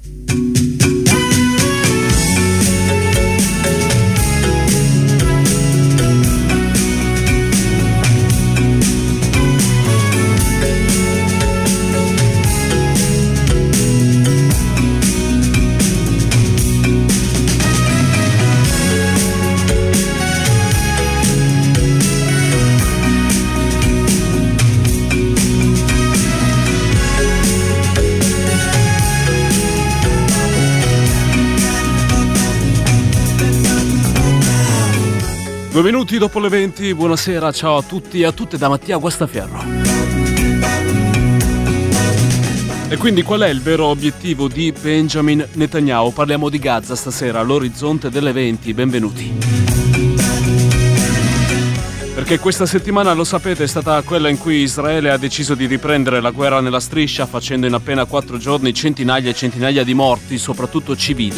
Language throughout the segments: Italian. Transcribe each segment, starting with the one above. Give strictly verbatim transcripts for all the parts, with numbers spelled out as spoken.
Due minuti dopo le venti, buonasera, ciao a tutti e a tutte da Mattia Guastaferro. E quindi qual è il vero obiettivo di Benjamin Netanyahu? Parliamo di Gaza stasera, all'orizzonte delle venti, benvenuti. Perché questa settimana, lo sapete, è stata quella in cui Israele ha deciso di riprendere la guerra nella striscia, facendo in appena quattro giorni centinaia e centinaia di morti, soprattutto civili.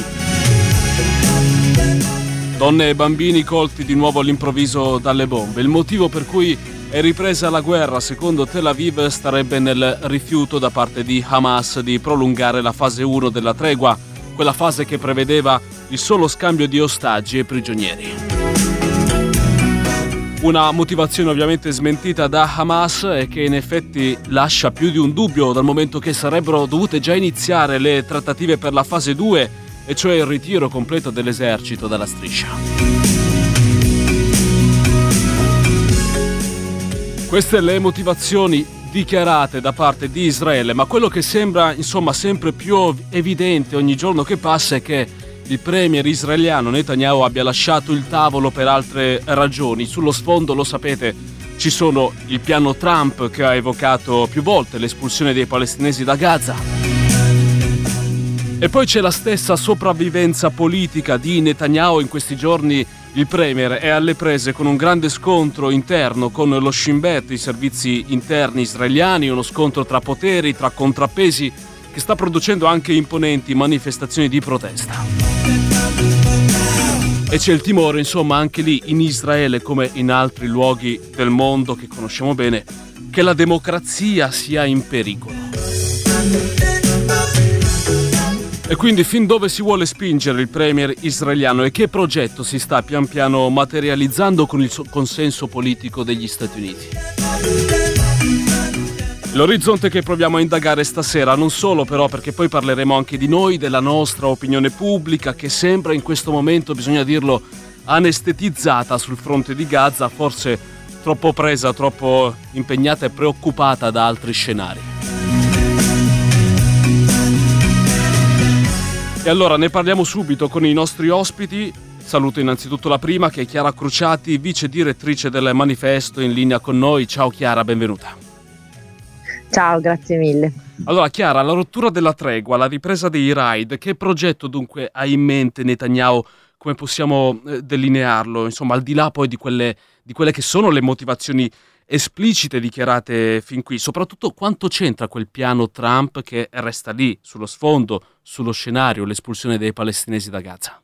Donne e bambini colti di nuovo all'improvviso dalle bombe. Il motivo per cui è ripresa la guerra, secondo Tel Aviv, starebbe nel rifiuto da parte di Hamas di prolungare la fase uno della tregua, quella fase che prevedeva il solo scambio di ostaggi e prigionieri. Una motivazione ovviamente smentita da Hamas e che in effetti lascia più di un dubbio, dal momento che sarebbero dovute già iniziare le trattative per la fase due, e cioè il ritiro completo dell'esercito dalla striscia. Queste le motivazioni dichiarate da parte di Israele, ma quello che sembra insomma sempre più evidente ogni giorno che passa è che il premier israeliano Netanyahu abbia lasciato il tavolo per altre ragioni. Sullo sfondo, lo sapete, ci sono il piano Trump, che ha evocato più volte l'espulsione dei palestinesi da Gaza. E poi c'è la stessa sopravvivenza politica di Netanyahu. In questi giorni il premier è alle prese con un grande scontro interno con lo Shin Bet, i servizi interni israeliani, uno scontro tra poteri, tra contrappesi, che sta producendo anche imponenti manifestazioni di protesta. E c'è il timore, insomma, anche lì in Israele, come in altri luoghi del mondo che conosciamo bene, che la democrazia sia in pericolo. E quindi fin dove si vuole spingere il premier israeliano e che progetto si sta pian piano materializzando con il consenso politico degli Stati Uniti? L'orizzonte che proviamo a indagare stasera, non solo però, perché poi parleremo anche di noi, della nostra opinione pubblica, che sembra in questo momento, bisogna dirlo, anestetizzata sul fronte di Gaza, forse troppo presa, troppo impegnata e preoccupata da altri scenari. E allora ne parliamo subito con i nostri ospiti. Saluto innanzitutto la prima, che è Chiara Cruciati, vice direttrice del Manifesto, in linea con noi. Ciao Chiara, benvenuta. Ciao, grazie mille. Allora Chiara, la rottura della tregua, la ripresa dei raid, che progetto dunque ha in mente Netanyahu? Come possiamo delinearlo? Insomma, al di là poi di quelle, di quelle che sono le motivazioni esplicite dichiarate fin qui, soprattutto quanto c'entra quel piano Trump che resta lì, sullo sfondo, sullo scenario, l'espulsione dei palestinesi da Gaza?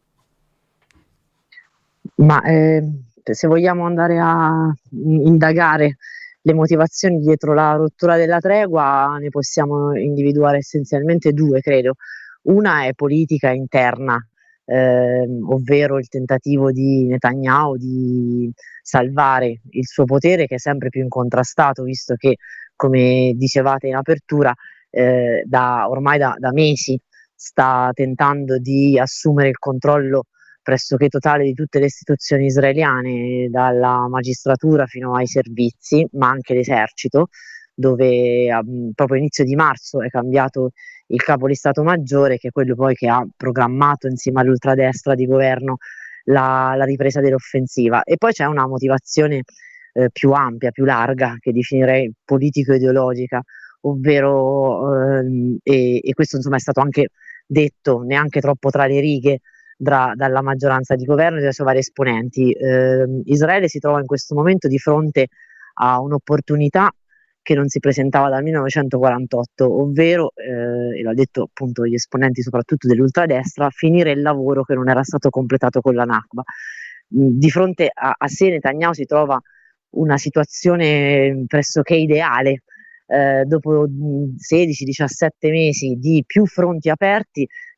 Ma eh, se vogliamo andare a indagare le motivazioni dietro la rottura della tregua, ne possiamo individuare essenzialmente due, credo. Una è politica interna, eh, ovvero il tentativo di Netanyahu di salvare il suo potere, che è sempre più incontrastato, visto che, come dicevate in apertura, eh, da, ormai da, da mesi sta tentando di assumere il controllo pressoché totale di tutte le istituzioni israeliane, dalla magistratura fino ai servizi, ma anche l'esercito, dove a, proprio inizio di marzo è cambiato il capo di Stato Maggiore, che è quello poi che ha programmato insieme all'ultradestra di governo la, la ripresa dell'offensiva. E poi c'è una motivazione eh, più ampia, più larga, che definirei politico-ideologica, ovvero, ehm, e, e questo insomma è stato anche detto neanche troppo tra le righe Dra, dalla maggioranza di governo e dai suoi vari esponenti. Eh, Israele si trova in questo momento di fronte a un'opportunità che non si presentava dal millenovecentoquarantotto, ovvero, eh, e l'ha detto appunto gli esponenti soprattutto dell'ultradestra, finire il lavoro che non era stato completato con la Nakba. Di fronte a, a sé Netanyahu si trova una situazione pressoché ideale. Eh, dopo sedici diciassette mesi di più fronti aperti,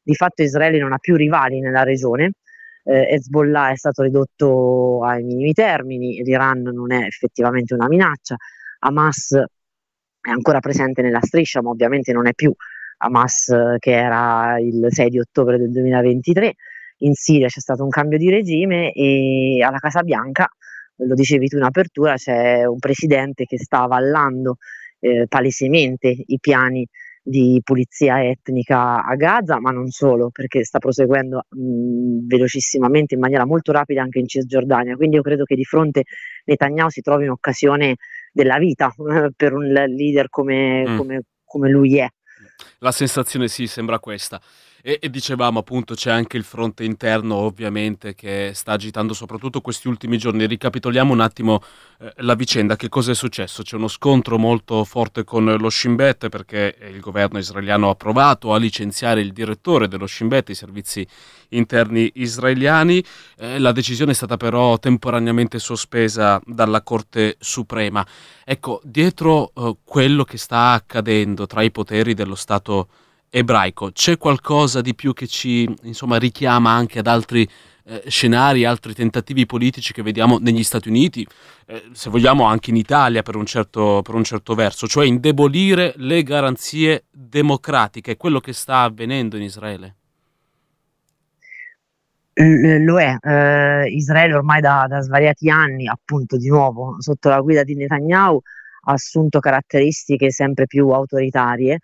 Di fatto Israele non ha più rivali nella regione, eh, Hezbollah è stato ridotto ai minimi termini, l'Iran non è effettivamente una minaccia, Hamas è ancora presente nella striscia, ma ovviamente non è più Hamas eh, che era il sei di ottobre del duemilaventitré. In Siria c'è stato un cambio di regime e alla Casa Bianca, lo dicevi tu in apertura, c'è un presidente che sta avallando eh, palesemente i piani di pulizia etnica a Gaza, ma non solo, perché sta proseguendo mh, velocissimamente, in maniera molto rapida anche in Cisgiordania. Quindi io credo che di fronte Netanyahu si trovi un'occasione della vita eh, per un leader come, Mm. come, come lui è. La sensazione sì, sembra questa. E, e dicevamo appunto c'è anche il fronte interno ovviamente che sta agitando soprattutto questi ultimi giorni. Ricapitoliamo un attimo eh, la vicenda, che cosa è successo? C'è uno scontro molto forte con lo Shin Bet perché il governo israeliano ha provato a licenziare il direttore dello Shin Bet, i servizi interni israeliani. Eh, la decisione è stata però temporaneamente sospesa dalla Corte Suprema. Ecco, dietro eh, quello che sta accadendo tra i poteri dello Stato ebraico, c'è qualcosa di più che ci, insomma, richiama anche ad altri eh, scenari, altri tentativi politici che vediamo negli Stati Uniti, eh, se vogliamo anche in Italia per un certo, per un certo verso, cioè indebolire le garanzie democratiche, quello che sta avvenendo in Israele? Lo è, eh, Israele ormai da, da svariati anni, appunto di nuovo sotto la guida di Netanyahu, ha assunto caratteristiche sempre più autoritarie,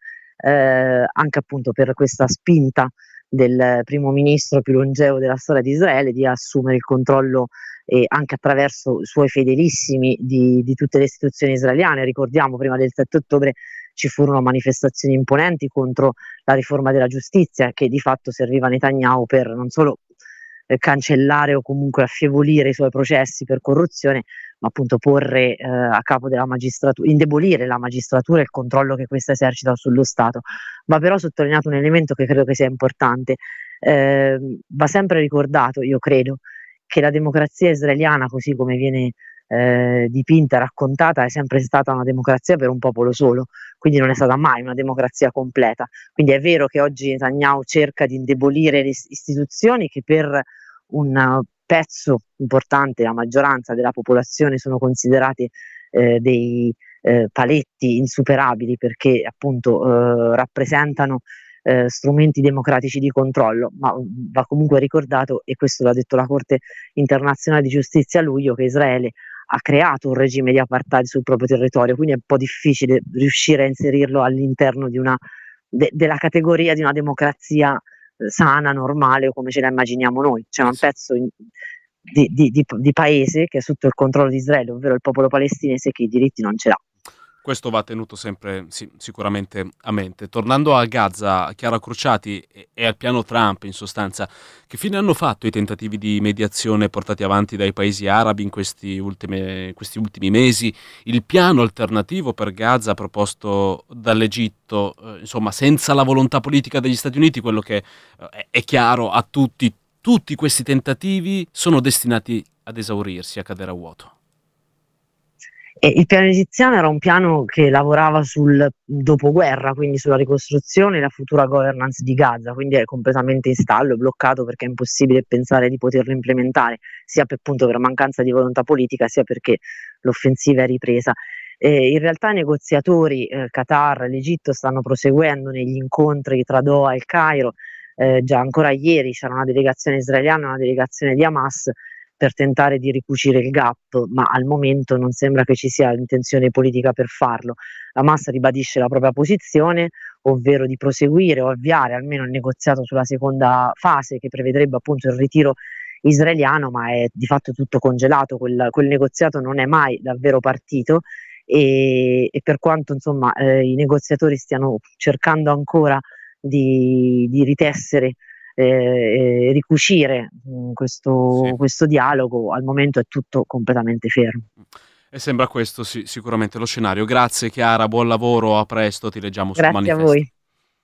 eh, anche appunto per questa spinta del primo ministro più longevo della storia di Israele di assumere il controllo eh, anche attraverso i suoi fedelissimi di, di tutte le istituzioni israeliane. Ricordiamo, prima del sette ottobre ci furono manifestazioni imponenti contro la riforma della giustizia, che di fatto serviva a Netanyahu per non solo eh, cancellare o comunque affievolire i suoi processi per corruzione, ma appunto porre eh, a capo della magistratura, indebolire la magistratura e il controllo che questa esercita sullo Stato. Va però sottolineato un elemento che credo che sia importante. Eh, va sempre ricordato, io credo, che la democrazia israeliana, così come viene eh, dipinta e raccontata, è sempre stata una democrazia per un popolo solo, quindi non è stata mai una democrazia completa. Quindi è vero che oggi Netanyahu cerca di indebolire le istituzioni che per un pezzo importante, la maggioranza della popolazione, sono considerati eh, dei eh, paletti insuperabili, perché appunto eh, rappresentano eh, strumenti democratici di controllo, ma va comunque ricordato, e questo l'ha detto la Corte internazionale di giustizia a luglio, che Israele ha creato un regime di apartheid sul proprio territorio, quindi è un po' difficile riuscire a inserirlo all'interno di una, de, della categoria di una democrazia sana, normale, o come ce la immaginiamo noi. C'è un pezzo in, di, di, di, di paese che è sotto il controllo di Israele, ovvero il popolo palestinese, che i diritti non ce l'ha. Questo va tenuto sempre sì, sicuramente a mente. Tornando a Gaza, Chiara Cruciati, e, e al piano Trump in sostanza, che fine hanno fatto i tentativi di mediazione portati avanti dai paesi arabi in questi, ultime, questi ultimi mesi? Il piano alternativo per Gaza proposto dall'Egitto, eh, insomma senza la volontà politica degli Stati Uniti, quello che eh, è chiaro a tutti, tutti questi tentativi sono destinati ad esaurirsi, a cadere a vuoto. E il piano egiziano era un piano che lavorava sul dopoguerra, quindi sulla ricostruzione e la futura governance di Gaza, quindi è completamente in stallo, è bloccato, perché è impossibile pensare di poterlo implementare, sia per, appunto, per mancanza di volontà politica, sia perché l'offensiva è ripresa. Eh, in realtà i negoziatori, eh, Qatar e l'Egitto, stanno proseguendo negli incontri tra Doha e il Cairo. Eh, già ancora ieri c'era una delegazione israeliana e una delegazione di Hamas per tentare di ricucire il gap, ma al momento non sembra che ci sia intenzione politica per farlo. Hamas ribadisce la propria posizione, ovvero di proseguire o avviare almeno il negoziato sulla seconda fase, che prevedrebbe appunto il ritiro israeliano, ma è di fatto tutto congelato, quel, quel negoziato non è mai davvero partito, e, e per quanto insomma eh, i negoziatori stiano cercando ancora di, di ritessere Eh, ricucire mh, questo, Sì. questo dialogo, al momento è tutto completamente fermo. E sembra questo sì, sicuramente lo scenario. Grazie Chiara, buon lavoro, a presto, ti leggiamo sul Grazie a manifesto. voi.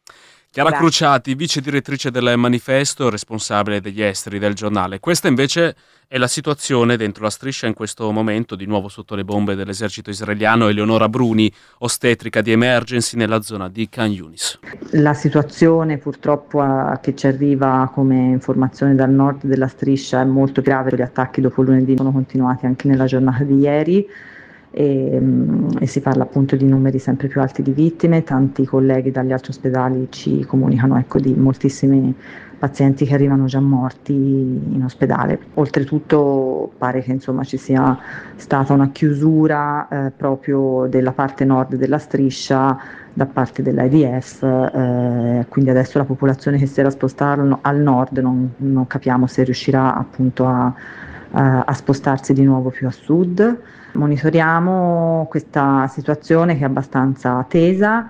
Chiara Grazie. Cruciati, vice direttrice del Manifesto, responsabile degli esteri del giornale. Questa invece è la situazione dentro la striscia in questo momento, di nuovo sotto le bombe dell'esercito israeliano. Eleonora Bruni, ostetrica di Emergency nella zona di Khan Yunis. La situazione purtroppo a, che ci arriva come informazione dal nord della striscia è molto grave. Gli attacchi dopo lunedì sono continuati anche nella giornata di ieri. E, e si parla appunto di numeri sempre più alti di vittime. Tanti colleghi dagli altri ospedali ci comunicano ecco, di moltissimi pazienti che arrivano già morti in ospedale. Oltretutto pare che insomma ci sia stata una chiusura eh, proprio della parte nord della striscia da parte dell'I D F, eh, quindi adesso la popolazione che si era spostata al nord non, non capiamo se riuscirà appunto a, a, a spostarsi di nuovo più a sud. Monitoriamo questa situazione che è abbastanza tesa.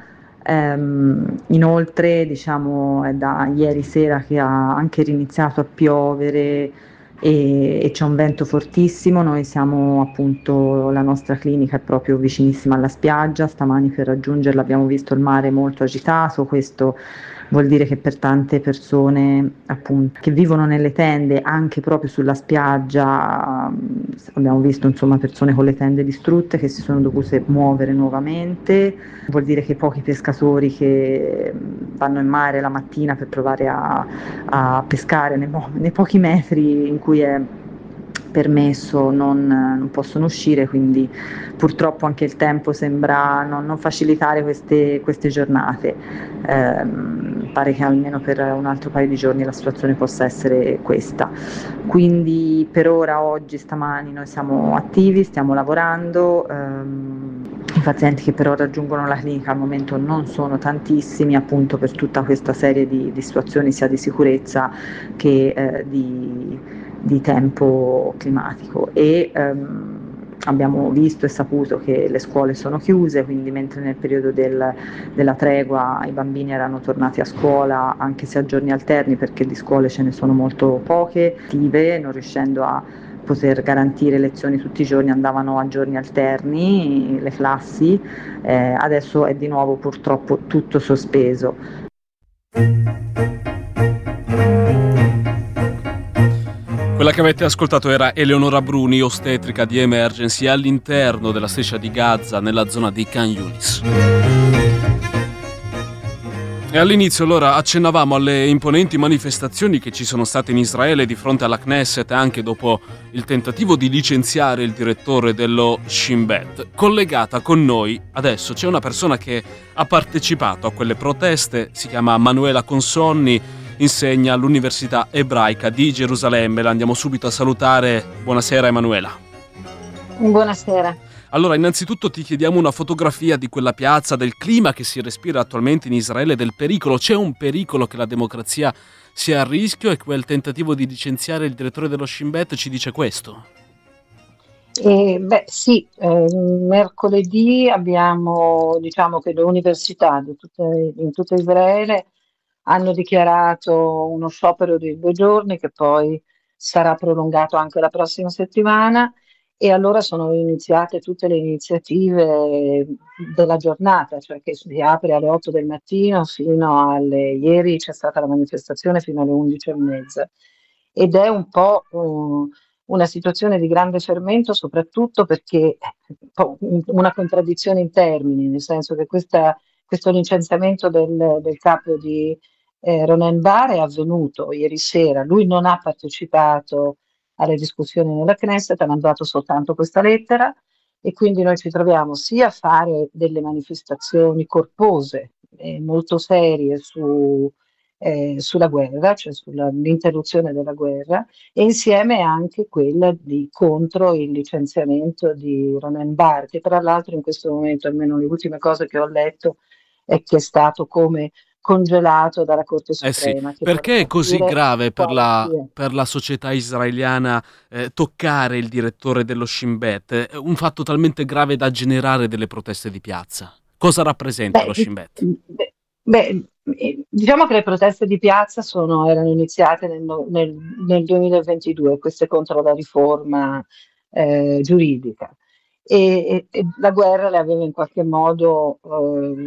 Ehm, inoltre diciamo è da ieri sera che ha anche riniziato a piovere e, e c'è un vento fortissimo. Noi siamo appunto, la nostra clinica è proprio vicinissima alla spiaggia, stamani per raggiungerla abbiamo visto il mare molto agitato. Questo vuol dire che per tante persone appunto che vivono nelle tende anche proprio sulla spiaggia abbiamo visto insomma persone con le tende distrutte che si sono dovute muovere nuovamente. Vuol dire che pochi pescatori che vanno in mare la mattina per provare a, a pescare nei, nei pochi metri in cui è permesso non, non possono uscire, quindi purtroppo anche il tempo sembra non, non facilitare queste, queste giornate. Eh, pare che almeno per un altro paio di giorni la situazione possa essere questa. Quindi per ora, oggi, stamani, noi siamo attivi, stiamo lavorando. Ehm, I pazienti che però raggiungono la clinica al momento non sono tantissimi, appunto per tutta questa serie di, di situazioni sia di sicurezza che eh, di, di tempo climatico. E ehm, abbiamo visto e saputo che le scuole sono chiuse, quindi mentre nel periodo del, della tregua i bambini erano tornati a scuola anche se a giorni alterni, perché di scuole ce ne sono molto poche attive, non riuscendo a poter garantire lezioni tutti i giorni, andavano a giorni alterni le classi. Eh, adesso è di nuovo purtroppo tutto sospeso. Quella che avete ascoltato era Eleonora Bruni, ostetrica di Emergency all'interno della striscia di Gaza nella zona di Khan Yunis. E all'inizio allora accennavamo alle imponenti manifestazioni che ci sono state in Israele di fronte alla Knesset anche dopo il tentativo di licenziare il direttore dello Shin Bet. Collegata con noi adesso c'è una persona che ha partecipato a quelle proteste, si chiama Manuela Consonni, insegna all'Università Ebraica di Gerusalemme. La andiamo subito a salutare. Buonasera Emanuela. Buonasera. Allora, innanzitutto ti chiediamo una fotografia di quella piazza, del clima che si respira attualmente in Israele, del pericolo. C'è un pericolo che la democrazia sia a rischio e quel tentativo di licenziare il direttore dello Shin Bet ci dice questo? Eh, beh sì, eh, mercoledì abbiamo, diciamo che le università di tutte, in tutto Israele hanno dichiarato uno sciopero di due giorni che poi sarà prolungato anche la prossima settimana, e allora sono iniziate tutte le iniziative della giornata, cioè che si apre alle otto del mattino fino alle... ieri c'è stata la manifestazione fino alle undici e mezza, ed è un po' uh, una situazione di grande fermento, soprattutto perché una contraddizione in termini, nel senso che questa, questo licenziamento del, del capo di eh, Ronen Bar è avvenuto ieri sera. Lui non ha partecipato alle discussioni nella Knesset, ha mandato soltanto questa lettera, e quindi noi ci troviamo sia a fare delle manifestazioni corpose e molto serie su, eh, sulla guerra, cioè sull'interruzione della guerra, e insieme anche quella di contro il licenziamento di Ronen Bar, che tra l'altro in questo momento, almeno le ultime cose che ho letto, è che è stato come congelato dalla Corte Suprema. Eh sì, perché è così grave per la, è. per la società israeliana eh, toccare il direttore dello Shin Bet? È un fatto talmente grave da generare delle proteste di piazza. Cosa rappresenta Beh, lo Shin Bet? beh, beh, diciamo che le proteste di piazza sono, erano iniziate nel, nel, nel duemilaventidue, queste contro la riforma eh, giuridica, e, e, e la guerra le aveva in qualche modo... Eh,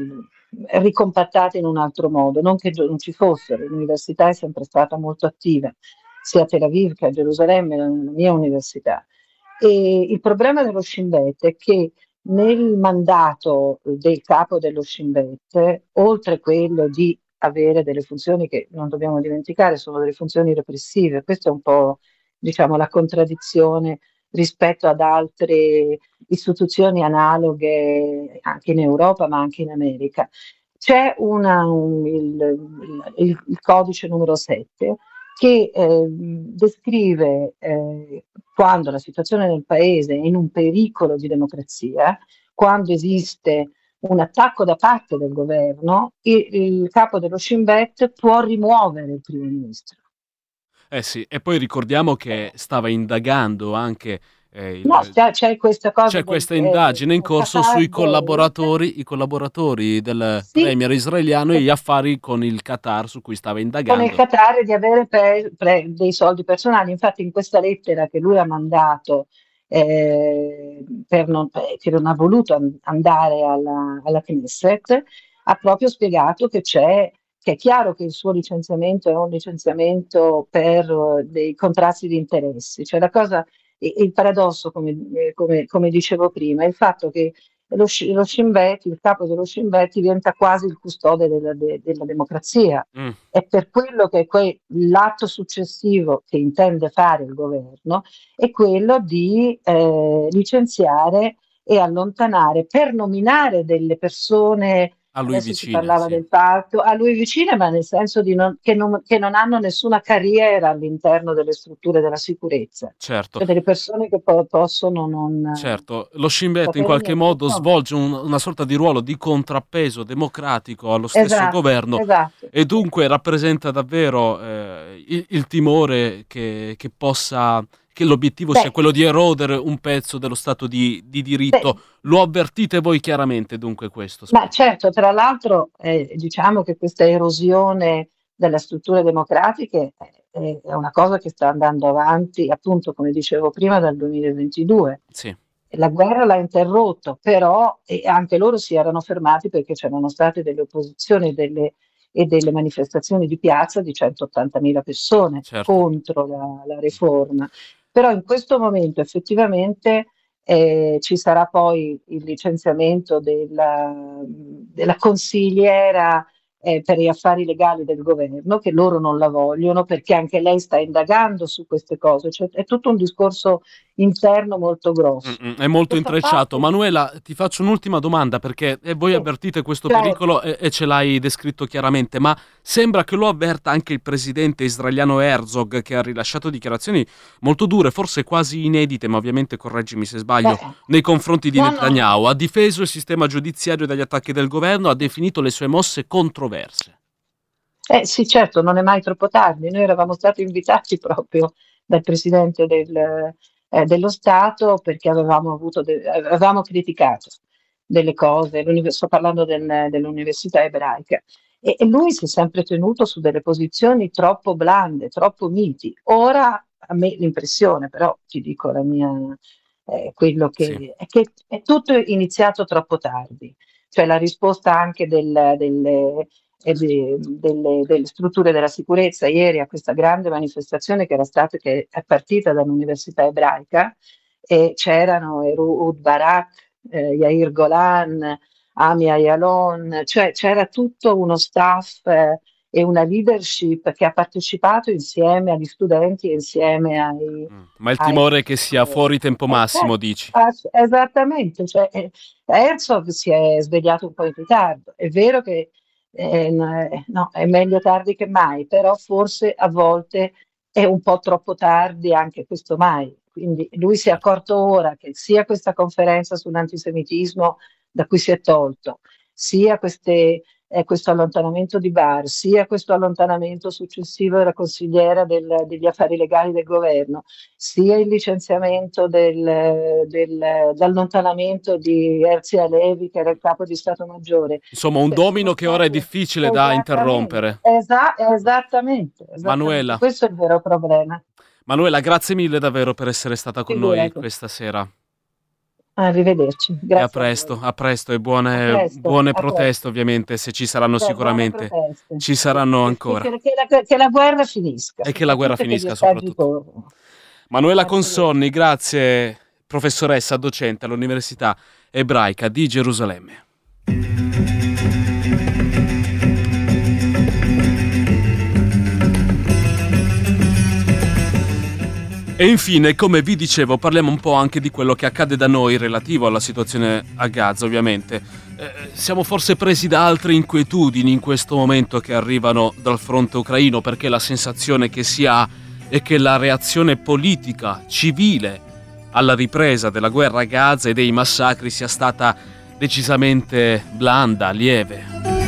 ricompattate in un altro modo, non che non ci fossero. L'università è sempre stata molto attiva, sia a Tel Aviv che a Gerusalemme, la mia università. E il problema dello Shin Bet è che nel mandato del capo dello Shin Bet, oltre quello di avere delle funzioni che non dobbiamo dimenticare, sono delle funzioni repressive, questa è un po', diciamo, la contraddizione rispetto ad altre istituzioni analoghe anche in Europa ma anche in America. C'è una, un, il, il, il codice numero sette che eh, descrive eh, quando la situazione nel paese è in un pericolo di democrazia, quando esiste un attacco da parte del governo, il, il capo dello Shin Bet può rimuovere il primo ministro. Eh sì, e poi ricordiamo che stava indagando anche eh, il, no, c'è, c'è questa cosa c'è del, questa indagine in corso Qatar sui Gate. collaboratori, i collaboratori del Sì. premier israeliano e gli affari con il Qatar su cui stava indagando. Con il Qatar di avere pre, pre, dei soldi personali. Infatti in questa lettera che lui ha mandato eh, per non, che non ha voluto andare alla, alla Knesset, ha proprio spiegato che c'è che è chiaro che il suo licenziamento è un licenziamento per uh, dei contrasti di interessi. Cioè la cosa, il paradosso, come, come, come dicevo prima, è il fatto che lo, lo Shin Bet, il capo dello Shin Bet diventa quasi il custode della, de, della democrazia. Mm. È per quello che que, l'atto successivo che intende fare il governo è quello di eh, licenziare e allontanare per nominare delle persone. A lui Adesso vicine, si parlava sì. del parto, a lui vicine, ma nel senso di non, che, non, che non hanno nessuna carriera all'interno delle strutture della sicurezza. Certo. Cioè delle persone che poi possono non... Certo, lo Shin Bet in qualche niente. modo No. svolge un, una sorta di ruolo di contrappeso democratico allo stesso esatto, governo esatto. e dunque rappresenta davvero eh, il, il timore che, che possa... che l'obiettivo Beh, sia quello di erodere un pezzo dello Stato di, di diritto. Beh, lo avvertite voi chiaramente dunque questo? Ma certo, tra l'altro eh, diciamo che questa erosione delle strutture democratiche è, è una cosa che sta andando avanti, appunto come dicevo prima, dal duemilaventidue. Sì. La guerra l'ha interrotto, però e anche loro si erano fermati perché c'erano state delle opposizioni delle, e delle manifestazioni di piazza di centottantamila persone certo. contro la, la riforma. Però in questo momento effettivamente eh, ci sarà poi il licenziamento della, della consigliera eh, per gli affari legali del governo, che loro non la vogliono perché anche lei sta indagando su queste cose, cioè, è tutto un discorso interno molto grosso. Mm-mm, è molto questo intrecciato. fatto... Manuela, ti faccio un'ultima domanda perché voi sì, avvertite questo certo. pericolo e, e ce l'hai descritto chiaramente, ma sembra che lo avverta anche il presidente israeliano Herzog, che ha rilasciato dichiarazioni molto dure, forse quasi inedite, ma ovviamente correggimi se sbaglio, Beh, nei confronti di no, Netanyahu. no. Ha difeso il sistema giudiziario dagli attacchi del governo, ha definito le sue mosse controverse. Eh sì, certo, non è mai troppo tardi. Noi eravamo stati invitati proprio dal presidente del, eh, dello Stato perché avevamo, avuto de- avevamo criticato delle cose, sto parlando del, dell'università ebraica, e, e lui si è sempre tenuto su delle posizioni troppo blande, troppo miti. Ora a me l'impressione, però ti dico la mia, eh, quello che, Sì. è che è tutto iniziato troppo tardi, cioè la risposta anche del, delle e de, delle, delle strutture della sicurezza ieri a questa grande manifestazione che era stata che è partita dall'università ebraica e c'erano Ehud Barak, eh, Yair Golan, Ami Ayalon, cioè c'era tutto uno staff eh, e una leadership che ha partecipato insieme agli studenti e insieme ai... Mm. Ma il ai, timore è che sia fuori tempo eh, massimo, eh, dici? esattamente, cioè, eh, Herzog si è svegliato un po' in ritardo, è vero che Eh, no, è meglio tardi che mai, però forse a volte è un po' troppo tardi anche questo mai. Quindi lui si è accorto ora che sia questa conferenza sull'antisemitismo da cui si è tolto, sia queste, eh, questo allontanamento di Bar, sia questo allontanamento successivo della consigliera del, degli affari legali del governo, sia il licenziamento del, del, l'allontanamento di Erzi Halevi, che era il capo di Stato Maggiore. Insomma, un domino che ora è difficile da interrompere. Esa- esattamente, esattamente. Manuela. Questo è il vero problema. Manuela, grazie mille davvero per essere stata con Figurati. noi questa sera. Arrivederci, E a grazie a presto, voi. a presto e A buone, presto, buone a proteste presto. ovviamente, se ci saranno Beh, buone sicuramente, proteste. ci Sì, saranno che, che- ancora. che- che la, che la guerra finisca, E che la guerra soprattutto che gli finisca ostaggi soprattutto. corrono. Manuela Arrivederci. Consonni, grazie, professoressa docente all'Università Ebraica di Gerusalemme. E infine, come vi dicevo, parliamo un po' anche di quello che accade da noi relativo alla situazione a Gaza, ovviamente. Eh, siamo forse presi da altre inquietudini in questo momento che arrivano dal fronte ucraino, perché la sensazione che si ha è che la reazione politica, civile, alla ripresa della guerra a Gaza e dei massacri sia stata decisamente blanda, lieve.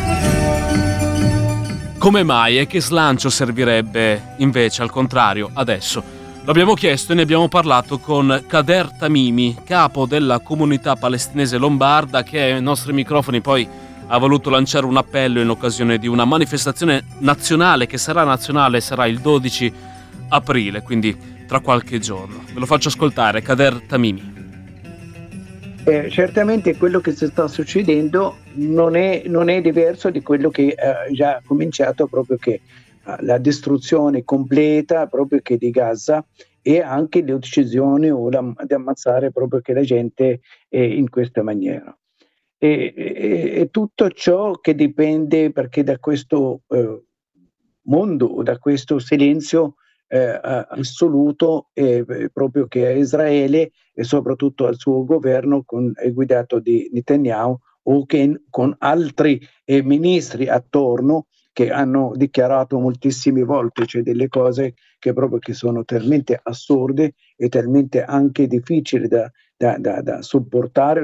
Come mai e che slancio servirebbe invece, al contrario, adesso? Lo abbiamo chiesto e ne abbiamo parlato con Kader Tamimi, capo della comunità palestinese lombarda, che ai nostri microfoni poi ha voluto lanciare un appello in occasione di una manifestazione nazionale che sarà nazionale, sarà il dodici aprile, quindi tra qualche giorno. Ve lo faccio ascoltare, Kader Tamimi. Eh, certamente quello che si sta succedendo non è, non è diverso di quello che ha eh, già cominciato, proprio che eh, la distruzione completa proprio che di Gaza e anche le uccisioni o la, di ammazzare proprio che la gente eh, in questa maniera. E, e, e tutto ciò che dipende perché da questo eh, mondo o da questo silenzio eh, assoluto eh, proprio che è Israele e soprattutto al suo governo con, è guidato di Netanyahu o che con altri eh, ministri attorno che hanno dichiarato moltissime volte, cioè delle cose che proprio che sono talmente assurde e talmente anche difficili da, da, da, da sopportare,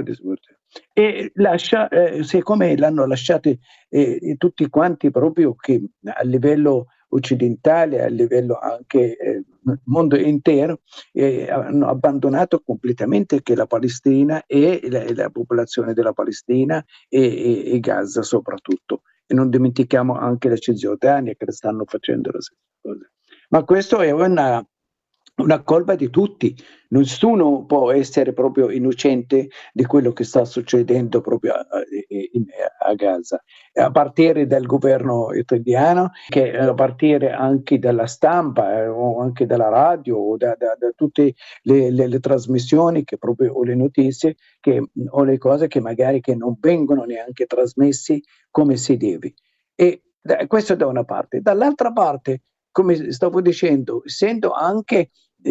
e lascia, eh, siccome l'hanno lasciate eh, tutti quanti proprio che a livello occidentale, a livello anche eh, mondo intero, eh, hanno abbandonato completamente che la Palestina e la, la popolazione della Palestina e, e, e Gaza soprattutto. E non dimentichiamo anche la Cisgiordania che stanno facendo la stessa cosa. Ma questo è una, una colpa di tutti. Nessuno può essere proprio innocente di quello che sta succedendo proprio a, a, a Gaza, a partire dal governo italiano, che a partire anche dalla stampa eh, o anche dalla radio o da, da, da tutte le, le, le trasmissioni che proprio, o le notizie che, o le cose che magari che non vengono neanche trasmessi come si deve. E da, questo da una parte. Dall'altra parte, come stavo dicendo, essendo anche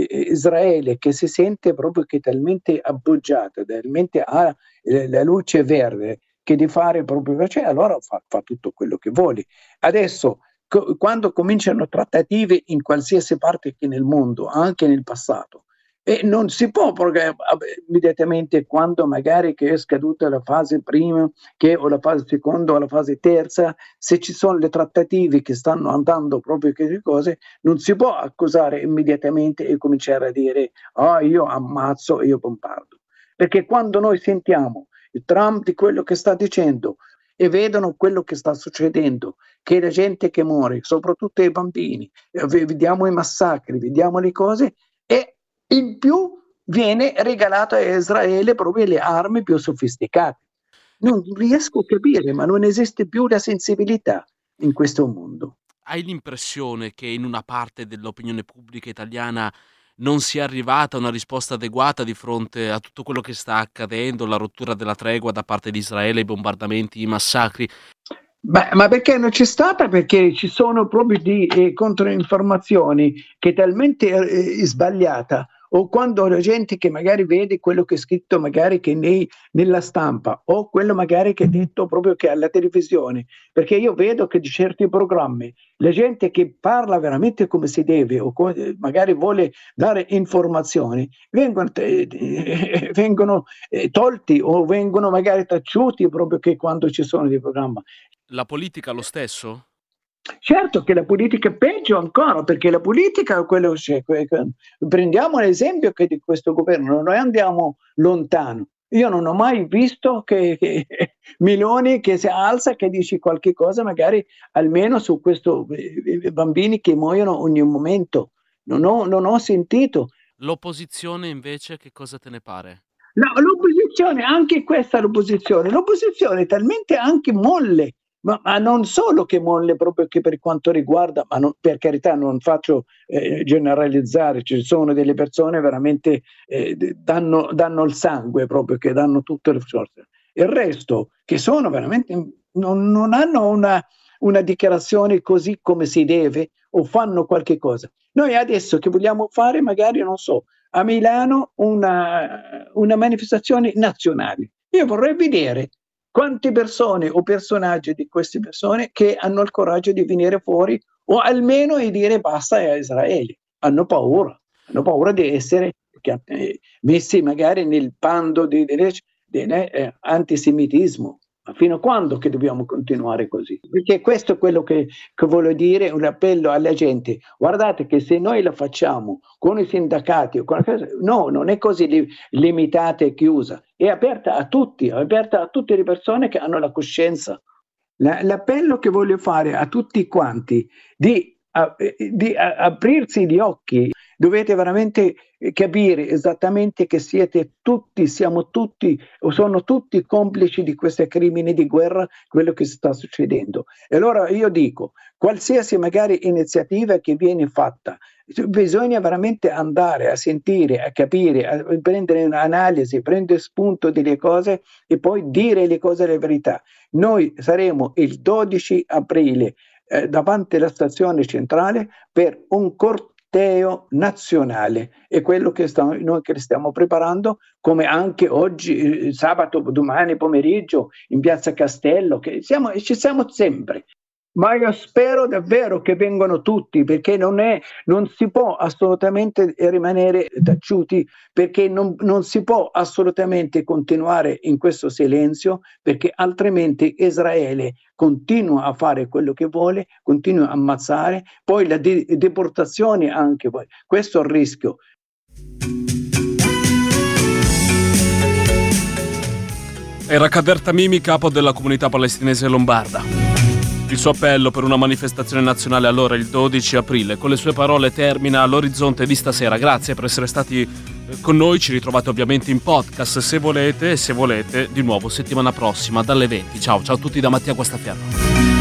Israele che si sente proprio che talmente appoggiata, talmente ha la luce verde che di fare proprio, cioè allora fa, fa tutto quello che vuole. Adesso co- quando cominciano trattative in qualsiasi parte che nel mondo, anche nel passato, e non si può immediatamente quando magari che è scaduta la fase prima che o la fase seconda o la fase terza, se ci sono le trattative che stanno andando proprio che cose, non si può accusare immediatamente e cominciare a dire ah oh, io ammazzo e io bombardo, perché quando noi sentiamo il Trump di quello che sta dicendo e vedono quello che sta succedendo, che la gente che muore, soprattutto i bambini, vediamo i massacri, vediamo le cose, e in più viene regalato a Israele proprio le armi più sofisticate. Non riesco a capire, ma non esiste più la sensibilità in questo mondo. Hai l'impressione che in una parte dell'opinione pubblica italiana non sia arrivata una risposta adeguata di fronte a tutto quello che sta accadendo, la rottura della tregua da parte di Israele, i bombardamenti, i massacri? Ma, ma perché non c'è stata? Perché ci sono proprio di eh, controinformazioni che è talmente eh, sbagliata, o quando la gente che magari vede quello che è scritto magari che nei, nella stampa o quello magari che è detto proprio che alla televisione, perché io vedo che di certi programmi la gente che parla veramente come si deve o come, magari vuole dare informazioni vengono, eh, vengono eh, tolti o vengono magari taciuti proprio che quando ci sono dei programmi. La politica lo stesso? Certo che la politica è peggio ancora, perché la politica è quello che prendiamo l'esempio che di questo governo, noi andiamo lontano. Io non ho mai visto che, che Meloni che si alza, che dice qualche cosa, magari almeno su questo eh, bambini che muoiono ogni momento. Non ho, non ho sentito. L'opposizione invece che cosa te ne pare? No, l'opposizione, anche questa l'opposizione, l'opposizione è talmente anche molle, ma, ma non solo che molle proprio che per quanto riguarda, ma non, per carità non faccio eh, generalizzare, ci sono delle persone veramente eh, danno, danno il sangue proprio, che danno tutte le forze. Il resto, che sono veramente, non, non hanno una, una dichiarazione così come si deve o fanno qualche cosa. Noi adesso che vogliamo fare, magari, non so, a Milano una, una manifestazione nazionale. Io vorrei vedere quante persone o personaggi di queste persone che hanno il coraggio di venire fuori o almeno di dire basta a Israele. Hanno paura, hanno paura di essere messi magari nel bando di, di, di, di eh, antisemitismo. Ma fino a quando che dobbiamo continuare così? Perché questo è quello che, che voglio dire, un appello alla gente. Guardate che se noi lo facciamo con i sindacati, con la... no, non è così li, limitata e chiusa, è aperta a tutti, è aperta a tutte le persone che hanno la coscienza. La, l'appello che voglio fare a tutti quanti di, a, di a, aprirsi gli occhi, dovete veramente capire esattamente che siete tutti, siamo tutti, o sono tutti complici di questi crimini di guerra, quello che sta succedendo. E allora io dico, qualsiasi magari iniziativa che viene fatta, bisogna veramente andare a sentire, a capire, a prendere un'analisi, prendere spunto delle cose e poi dire le cose la verità. Noi saremo il dodici aprile eh, davanti alla stazione centrale per un corteo nazionale, è quello che stiamo, noi che stiamo preparando, come anche oggi, sabato, domani pomeriggio in Piazza Castello, che siamo, ci siamo sempre. Ma io spero davvero che vengano tutti, perché non, è, non si può assolutamente rimanere taciuti, perché non, non si può assolutamente continuare in questo silenzio, perché altrimenti Israele continua a fare quello che vuole, continua a ammazzare, poi la de- deportazione anche, poi. Questo è il rischio. Era Kader Tamimi, capo della comunità palestinese lombarda. Il suo appello per una manifestazione nazionale allora il dodici aprile. Con le sue parole termina l'orizzonte di stasera. Grazie per essere stati con noi, ci ritrovate ovviamente in podcast se volete, e se volete di nuovo settimana prossima dalle venti. Ciao, ciao a tutti da Mattia Guastaferro.